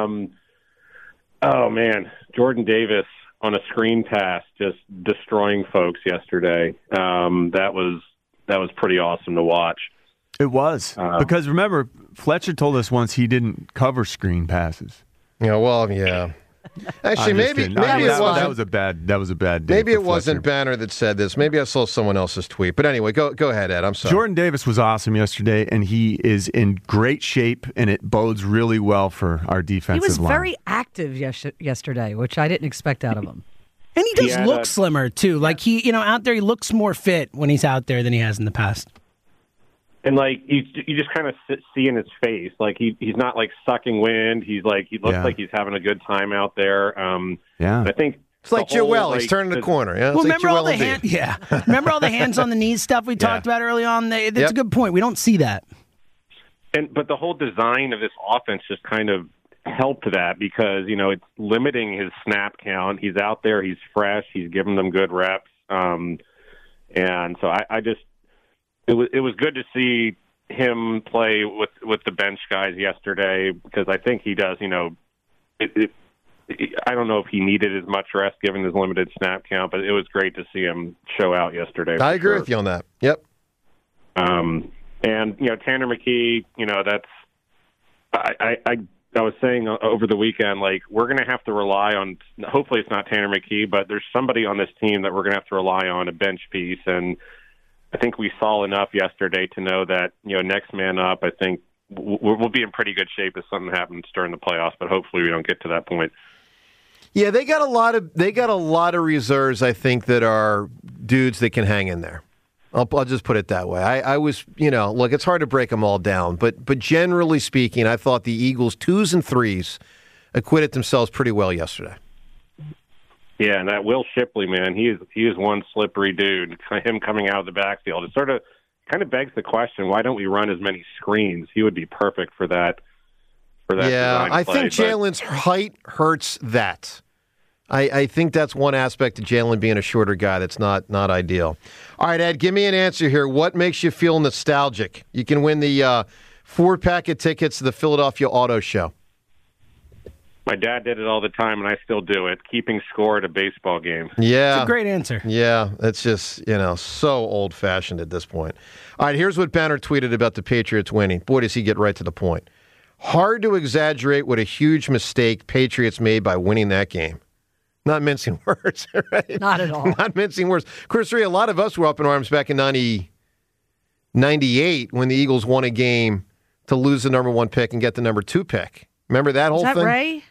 Oh, man. Jordan Davis on a screen pass just destroying folks yesterday. That was pretty awesome to watch. It was. Because remember, Fletcher told us once he didn't cover screen passes. Yeah, well, yeah. Actually, maybe it wasn't. That was a bad day. Maybe it wasn't Banner that said this. Maybe I saw someone else's tweet. But anyway, go ahead, Ed. I'm sorry. Jordan Davis was awesome yesterday, and he is in great shape, and it bodes really well for our defensive line. He was very active yesterday, which I didn't expect out of him. And he does look slimmer too. Like out there, he looks more fit when he's out there than he has in the past. And you just kind of see in his face, like he's not like sucking wind. He looks like he's having a good time out there. I think it's like Joel. He's turning the corner. Yeah, well, remember all the remember all the hands on the knees stuff we talked about early on. That's a good point. We don't see that. But the whole design of this offense just kind of helped that because it's limiting his snap count. He's out there. He's fresh. He's giving them good reps. And so I just. It was good to see him play with the bench guys yesterday because I think he does. I don't know if he needed as much rest given his limited snap count, but it was great to see him show out yesterday. I agree with you on that. Yep. And Tanner McKee. That's I was saying over the weekend, we're going to have to rely on. Hopefully, it's not Tanner McKee, but there's somebody on this team that we're going to have to rely on, a bench piece and. I think we saw enough yesterday to know that, next man up, I think we'll be in pretty good shape if something happens during the playoffs, but hopefully we don't get to that point. Yeah, they got a lot of reserves, I think, that are dudes that can hang in there. I'll just put it that way. I was, look, it's hard to break them all down, but generally speaking, I thought the Eagles 2s and 3s acquitted themselves pretty well yesterday. Yeah, and that Will Shipley, man, he is one slippery dude. Him coming out of the backfield, it sort of kind of begs the question: why don't we run as many screens? He would be perfect for that. Yeah, I think Jalen's height hurts that. I think that's one aspect of Jalen being a shorter guy that's not ideal. All right, Ed, give me an answer here. What makes you feel nostalgic? You can win the 4-pack of tickets to the Philadelphia Auto Show. My dad did it all the time, and I still do it, keeping score at a baseball game. Yeah. It's a great answer. Yeah, it's just, so old-fashioned at this point. All right, here's what Banner tweeted about the Patriots winning. Boy, does he get right to the point. Hard to exaggerate what a huge mistake Patriots made by winning that game. Not mincing words, right? Not at all. Not mincing words. Chris Rhea, a lot of us were up in arms back in 98 when the Eagles won a game to lose the number 1 pick and get the number 2 pick. Remember that whole thing? Is that Ray?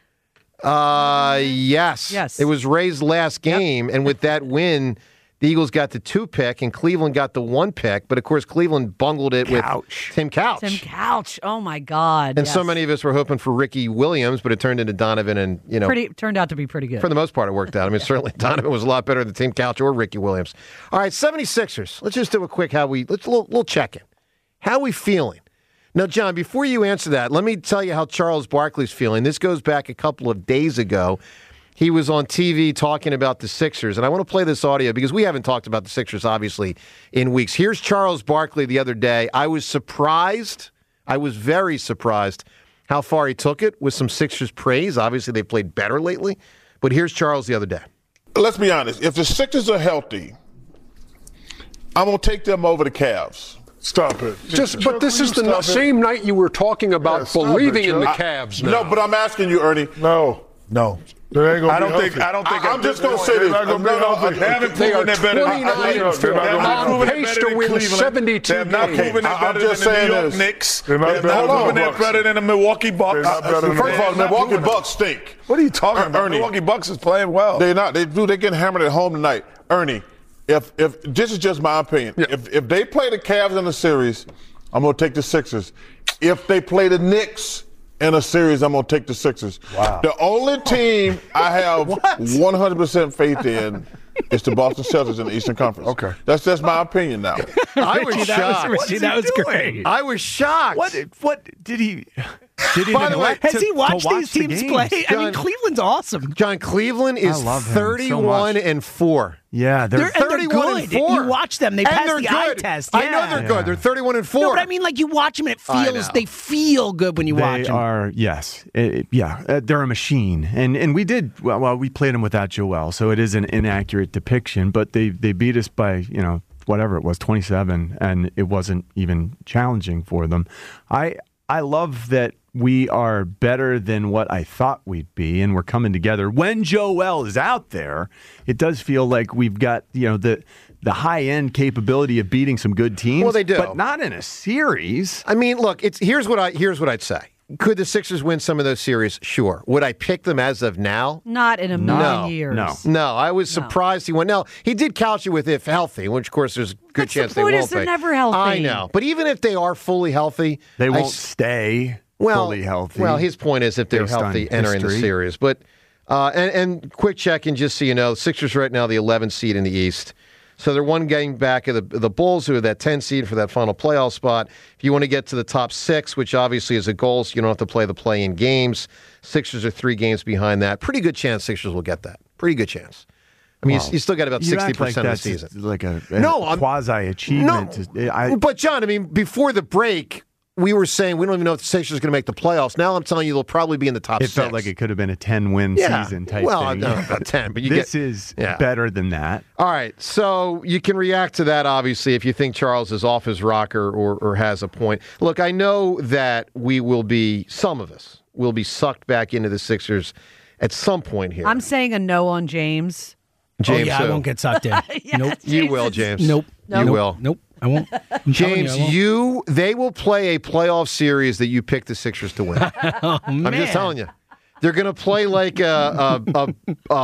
Yes. It was Ray's last game, and with that win, the Eagles got the 2 pick, and Cleveland got the 1 pick. But, of course, Cleveland bungled it with Tim Couch. Tim Couch. Oh, my God. And so many of us were hoping for Ricky Williams, but it turned into Donovan and, turned out to be pretty good. For the most part, it worked out. I mean, certainly Donovan was a lot better than Tim Couch or Ricky Williams. All right, 76ers. Let's just do a quick little check-in. How are we feeling? Now, John, before you answer that, let me tell you how Charles Barkley's feeling. This goes back a couple of days ago. He was on TV talking about the Sixers, and I want to play this audio because we haven't talked about the Sixers, obviously, in weeks. Here's Charles Barkley the other day. I was surprised. I was very surprised how far he took it with some Sixers praise. Obviously, they played better lately. But here's Charles the other day. Let's be honest. If the Sixers are healthy, I'm going to take them over the Cavs. Stop it. But this is the same night you were talking about believing in the Cavs now. No, but I'm asking you, Ernie. No. They ain't gonna I'm just going to say this. They haven't proven they're better than on pace to win 72 games. They're not proven they're better than the New York Knicks. They're not proven they're better than the Milwaukee Bucks. First of all, the Milwaukee Bucks stink. What are you talking about? Ernie. Milwaukee Bucks is playing well. They're not. They're getting hammered at home tonight. Ernie, if this is just my opinion, if they play the Cavs in a series, I'm going to take the Sixers. If they play the Knicks in a series, I'm going to take the Sixers. Wow. The only team I have 100% faith in is the Boston Celtics in the Eastern Conference. Okay. That's my opinion now. I was shocked. Richie, that was great. I was shocked. What did he? By the way, has he watched these the teams games? play? I mean, Cleveland's awesome. John, Cleveland is I love him so 31-4. Yeah, They're 31-4. You watch them; they pass they're the good. eye test. I know they're good. They're 31-4. No, but I mean, like you watch them, and they feel good when you watch them. They are, yes, they're a machine, and we did well. We played them without Joel, so it is an inaccurate depiction. But they beat us by whatever it was, 27, and it wasn't even challenging for them. I love that we are better than what I thought we'd be, and we're coming together. When Joel is out there, it does feel like we've got the high-end capability of beating some good teams. Well, they do, but not in a series. I mean, look, here's what I'd say. Could the Sixers win some of those series? Sure. Would I pick them as of now? Not in a million years. No. I was surprised he went. Now, he did couch it with if healthy, which, of course, there's a good chance they won't be. They're never healthy. I know. But even if they are fully healthy, they won't stay fully healthy. Well, his point is if they're healthy entering the series. But and quick check-in, just so you know, Sixers right now the 11th seed in the East. So they're one game back of the Bulls, who are that 10 seed for that final playoff spot. If you want to get to the top 6, which obviously is a goal, so you don't have to play the play-in games, Sixers are 3 games behind that. Pretty good chance Sixers will get that. Pretty good chance. I mean, you still got about 60% of the season. Like a quasi-achievement. But, John, I mean, before the break, we were saying we don't even know if the Sixers are going to make the playoffs. Now I'm telling you they'll probably be in the top 6. It felt like it could have been a 10-win season type thing. Well, I don't know about 10, but this is better than that. All right, so you can react to that, obviously, if you think Charles is off his rocker or has a point. Look, I know that some of us will be sucked back into the Sixers at some point here. I'm saying a no on James. James, I won't get sucked in. Nope. You will, James. Nope. You will. Nope. I won't. James, they will play a playoff series that you pick the Sixers to win. I'm just telling you. They're going to play like an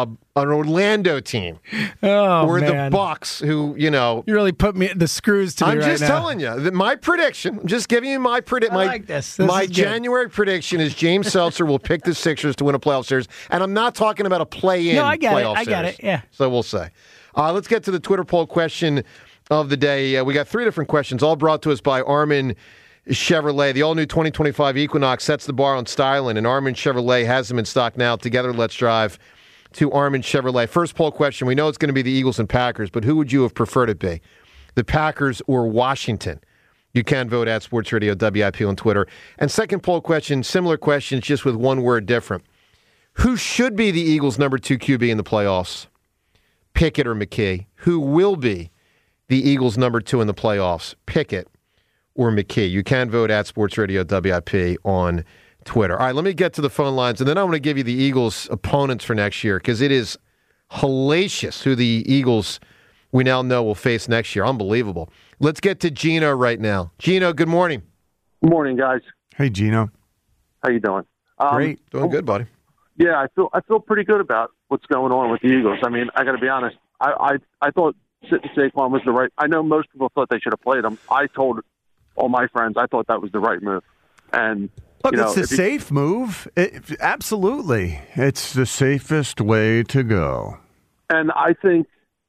Orlando team. Or the Bucks, who, You really put the screws to me right now. I'm just telling you. My prediction, I'm just giving you my prediction. I like this. My January prediction is James Seltzer will pick the Sixers to win a playoff series. And I'm not talking about a play-in playoff series. I get it, yeah. So we'll say. Let's get to the Twitter poll question of the day. We got 3 different questions, all brought to us by Armin Chevrolet. The all-new 2025 Equinox sets the bar on styling, and Armin Chevrolet has them in stock now. Together, let's drive to Armin Chevrolet. First poll question. We know it's going to be the Eagles and Packers, but who would you have preferred it be? The Packers or Washington? You can vote at Sports Radio WIP on Twitter. And second poll question, similar questions, just with one word different. Who should be the Eagles' number 2 QB in the playoffs? Pickett or McKee? Who will be the Eagles' number 2 in the playoffs? Pickett or McKee? You can vote at Sports Radio WIP on Twitter. All right, let me get to the phone lines, and then I'm going to give you the Eagles' opponents for next year, because it is hellacious who the Eagles we now know will face next year. Unbelievable. Let's get to Gino right now. Gino, good morning. Good morning, guys. Hey, Gino. How you doing? Great. Doing good, buddy. Yeah, I feel pretty good about what's going on with the Eagles. I mean, I got to be honest. I thought sitting Saquon was the right. I know most people thought they should have played him. I told all my friends I thought that was the right move. And look, it's a safe move. Absolutely, it's the safest way to go. And I think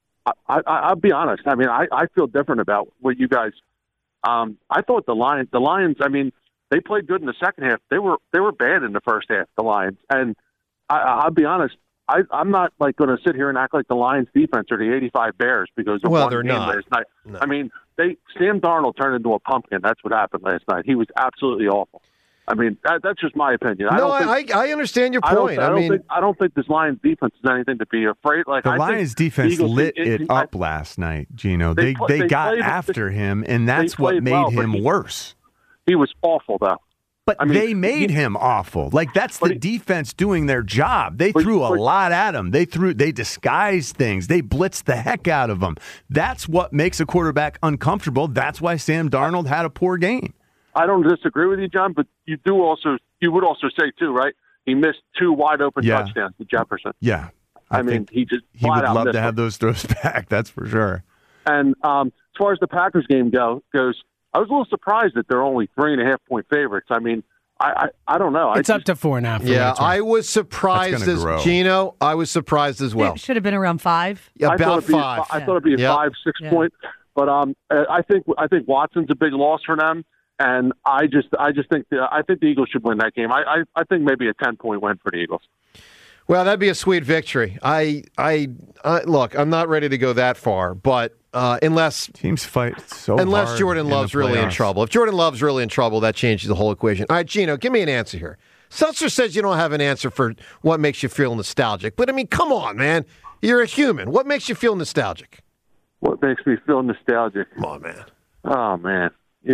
I'll be honest. I mean, I feel different about what you guys. I thought the Lions. I mean, they played good in the second half. They were bad in the first half. The Lions, and I'll be honest. I'm not like going to sit here and act like the Lions defense are the '85 Bears because of one game last night. No. I mean, Sam Darnold turned into a pumpkin. That's what happened last night. He was absolutely awful. I mean, that's just my opinion. I understand your point. I don't think this Lions defense is anything to be afraid. Like the Lions defense lit it up last night, Gino. They got after him, and that's what made him worse. He was awful, though. But they made him awful. Like, that's the defense doing their job. They threw a lot at him. They disguised things. They blitzed the heck out of him. That's what makes a quarterback uncomfortable. That's why Sam Darnold had a poor game. I don't disagree with you, John, but you would also say, too, right? He missed 2 wide open touchdowns to Jefferson. Yeah. I mean, he just he would love to them. have those throws back. That's for sure. And as far as the Packers game goes, I was a little surprised that they're only 3.5-point favorites. I mean, I don't know. It's up to 4.5. Yeah, I was surprised as Gino. I was surprised as well. It should have been around 5. Yeah, about 5. I thought it'd be a 5-6 point. But I think Watson's a big loss for them, and I just think the Eagles should win that game. I think maybe a 10-point win for the Eagles. Well, that'd be a sweet victory. I look, I'm not ready to go that far, but unless teams fight so hard unless Jordan Love's really in trouble. If Jordan Love's really in trouble, that changes the whole equation. All right, Gino, give me an answer here. Seltzer says you don't have an answer for what makes you feel nostalgic, but I mean, come on, man, you're a human. What makes you feel nostalgic? What makes me feel nostalgic? Come on, man. Oh man,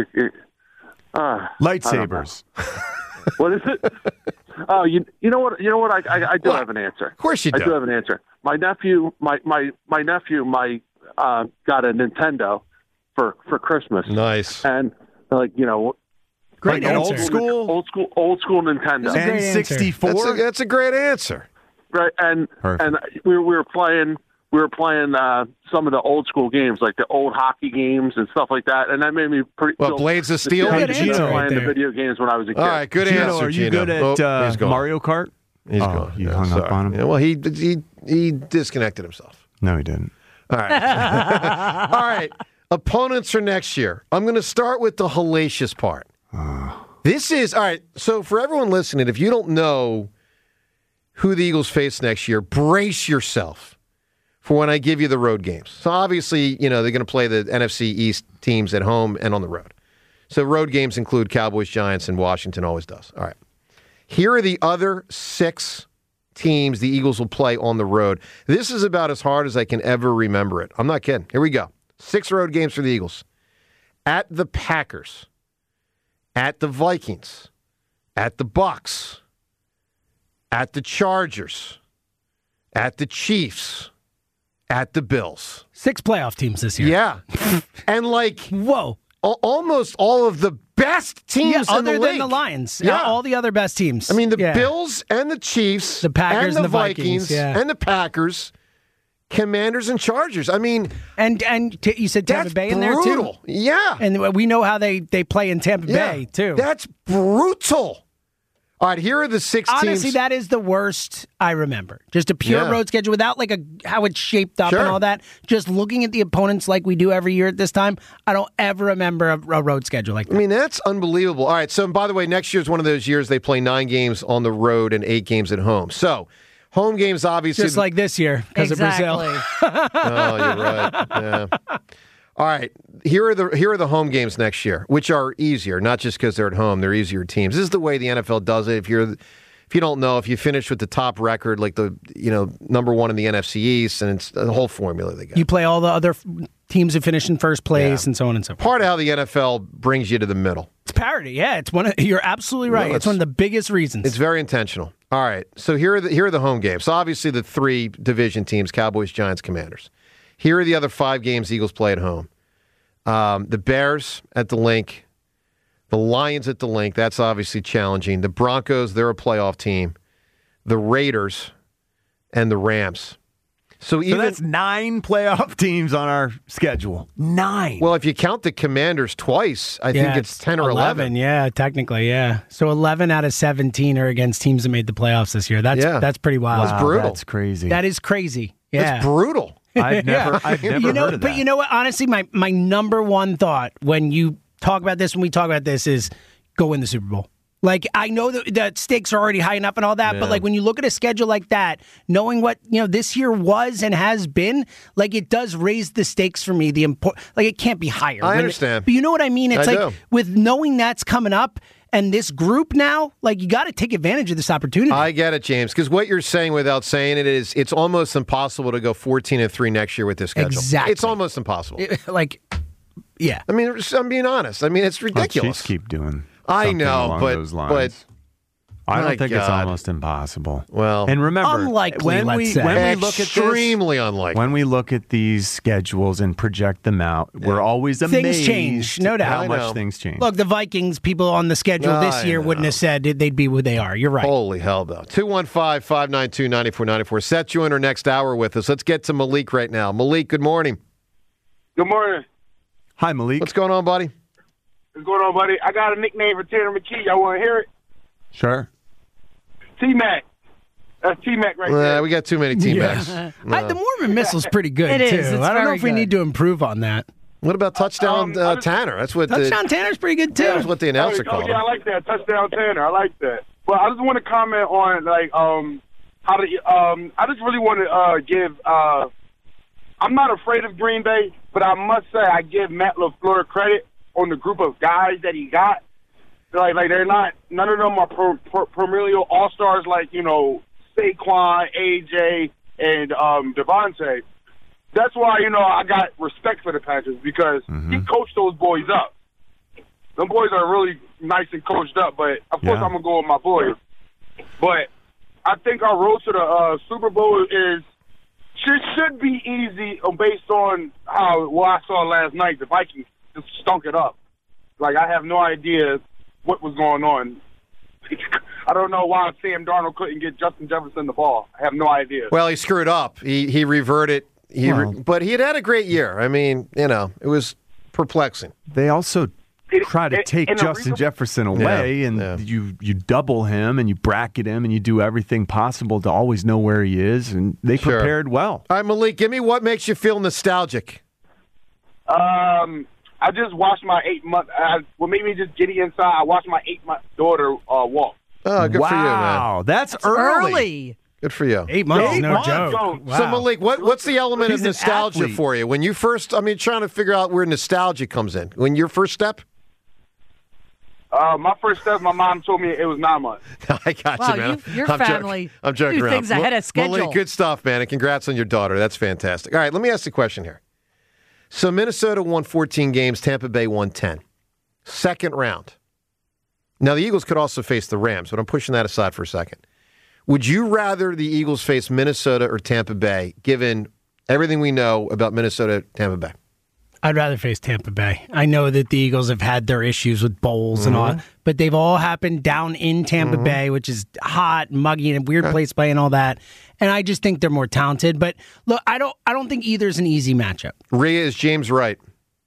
lightsabers. What is it? Oh, you know what? I do have an answer. Of course you do. I do have an answer. My nephew got a Nintendo for Christmas. Nice. And great answer. old school Nintendo. N64. That's a great answer. Right, and we were playing some of the old school games, like the old hockey games and stuff like that, and that made me pretty. Blades of Steel. Playing the video games when I was a kid. All right, good Gino, answer. Are you good at Mario Kart? He's gone. You hung up on him. Yeah, well, he disconnected himself. No, he didn't. All right. All right. Opponents for next year. I'm going to start with the hellacious part. This is all right. So for everyone listening, if you don't know who the Eagles face next year, brace yourself for when I give you the road games. So obviously, they're going to play the NFC East teams at home and on the road. So road games include Cowboys, Giants, and Washington always does. All right. Here are the other 6 teams the Eagles will play on the road. This is about as hard as I can ever remember it. I'm not kidding. Here we go. 6 road games for the Eagles. At the Packers. At the Vikings. At the Bucs. At the Chargers. At the Chiefs. At the Bills. 6 playoff teams this year. Yeah. And whoa. Almost all of the best teams in the league. Other than the Lions. Yeah. All the other best teams. I mean, the Bills and the Chiefs. The Packers and the Vikings. And the Packers. Commanders and Chargers. I mean. And you said Tampa Bay in there, too? Yeah. And we know how they play in Tampa Bay, too. That's brutal. All right, here are the 6 teams. Honestly, that is the worst I remember. Just a pure road schedule without how it's shaped up and all that. Just looking at the opponents like we do every year at this time, I don't ever remember a road schedule like that. I mean, that's unbelievable. All right, so by the way, next year's one of those years they play 9 games on the road and 8 games at home. So, home games obviously. Just like this year because of Brazil. Oh, you're right. Yeah. All right, here are the home games next year, which are easier, not just because they're at home. They're easier teams. This is the way the NFL does it. If you don't know, if you finish with the top record, like the number 1 in the NFC East, and it's the whole formula they got. You play all the other teams that finish in first place, and so on and so forth. Part of how the NFL brings you to the middle. It's parity. Yeah, it's you're absolutely right. It's one of the biggest reasons. It's very intentional. All right, so here are the home games. So obviously the 3 division teams: Cowboys, Giants, Commanders. Here are the other 5 games Eagles play at home. The Bears at the Link. The Lions at the Link. That's obviously challenging. The Broncos, they're a playoff team. The Raiders and the Rams. So that's 9 playoff teams on our schedule. 9. Well, if you count the Commanders twice, I think it's 10 or 11. Yeah, technically, yeah. So 11 out of 17 are against teams that made the playoffs this year. That's pretty wild. That's brutal. That's crazy. That is crazy. Yeah. That's brutal. I've never heard of that. But you know what? Honestly, my number one thought when we talk about this is go win the Super Bowl. Like, I know that the stakes are already high enough and all that, but like when you look at a schedule like that, knowing what this year was and has been, like it does raise the stakes for me. Like it can't be higher. I understand. But you know what I mean? It's like with knowing that's coming up. And this group now, like, you got to take advantage of this opportunity. I get it, James, because what you're saying without saying it is it's almost impossible to go 14-3 next year with this schedule. Exactly. It's almost impossible. Yeah. I mean, I'm being honest. I mean, it's ridiculous. Chiefs keep doing I know, along but those lines. I don't think it's almost impossible. Well, and remember, unlikely, when we look at this, extremely unlikely. When we look at these schedules and project them out, we're always amazed. Things change, no doubt. How much things change. Look, the Vikings people on the schedule this year wouldn't have said they'd be who they are. You're right. Holy hell, though. 215-592-9494. Seth, you in our next hour with us. Let's get to Malik right now. Malik, good morning. Good morning. Hi, Malik. What's going on, buddy? What's going on, buddy? I got a nickname for Tanner McKee. Y'all want to hear it? Sure. T-Mac. That's T-Mac right there. We got too many T-Macs. The Mormon Missile's pretty good, It too. is. It's I don't know very if we good. need to improve on that. What about Touchdown Tanner? That's what Touchdown Tanner's pretty good, too. That's what the announcer called him. Yeah, I like that. Touchdown Tanner. I like that. But I just want to comment on, like, how to, I just really want to give, I'm not afraid of Green Bay, but I must say I give Matt LaFleur credit on the group of guys that he got. Like they're not, none of them are perennial all-stars like, Saquon, AJ, and Devontae. That's why, I got respect for the Packers because he coached those boys up. Them boys are really nice and coached up, but of course I'm going to go with my boys. But I think our road to the Super Bowl should be easy based on what I saw last night. The Vikings just stunk it up. Like, I have no idea what was going on. I don't know why Sam Darnold couldn't get Justin Jefferson the ball. I have no idea. Well, he screwed up. He reverted. But he had a great year. I mean, it was perplexing. They also try to take Justin Jefferson away, and you double him, and you bracket him, and you do everything possible to always know where he is, and they prepared well. All right, Malik, give me what makes you feel nostalgic. I just watched my 8-month. What made me just giddy inside? I watched my 8-month daughter walk. Oh, good for you, man. Wow, that's early. Good for you. 8 months is no joke. Wow. So, Malik, what's the element of nostalgia for you? When you first, trying to figure out where nostalgia comes in. When your first step? My first step, my mom told me it was 9 months. I got you, man. Your family I'm joking do around. things ahead of schedule. Malik, good stuff, man, and congrats on your daughter. That's fantastic. All right, let me ask you a question here. So Minnesota won 14 games, Tampa Bay won 10. Second round. Now, the Eagles could also face the Rams, but I'm pushing that aside for a second. Would you rather the Eagles face Minnesota or Tampa Bay, given everything we know about Minnesota, Tampa Bay? I'd rather face Tampa Bay. I know that the Eagles have had their issues with bowls and all, but they've all happened down in Tampa Bay, which is hot, muggy, and a weird place to play and all that. And I just think they're more talented. But look, I don't think either's an easy matchup. Rhea, is James right?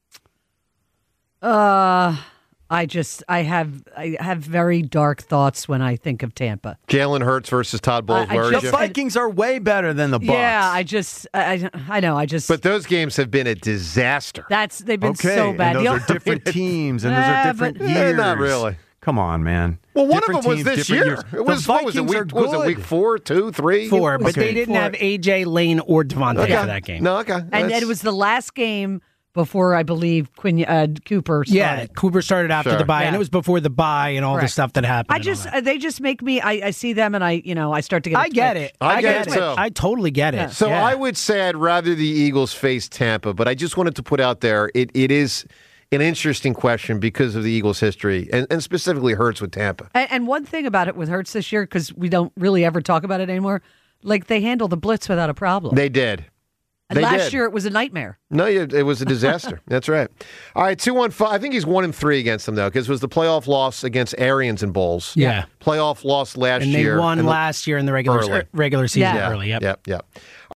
I have very dark thoughts when I think of Tampa. Jalen Hurts versus Todd Bowles. The Vikings are way better than the Bucs. Yeah, I know. But those games have been a disaster. They've been so bad. And those are different teams, and those are different years. Not really. Come on, man. Well, one of them was this year. It was, what was it, week 4, 2, 3? 4, but they didn't have A.J. Lane or Devontae for that game. No, okay. And it was the last game before, I believe, Cooper started. Yeah, Cooper started after the bye, and it was before the bye and all the stuff that happened. They just make me, I see them and I start to get I get it. I get it, too. I totally get it. So I would say I'd rather the Eagles face Tampa, but I just wanted to put out there, it is an interesting question because of the Eagles' history, and specifically Hurts with Tampa. And one thing about it with Hurts this year, because we don't really ever talk about it anymore, like they handle the blitz without a problem. They did. Last year it was a nightmare. No, it was a disaster. That's right. All right, 2-1-5. I think he's 1-3 against them though, because it was the playoff loss against Arians and Bowles. Yeah, playoff loss last year, and they won last year in the regular season early. Yep.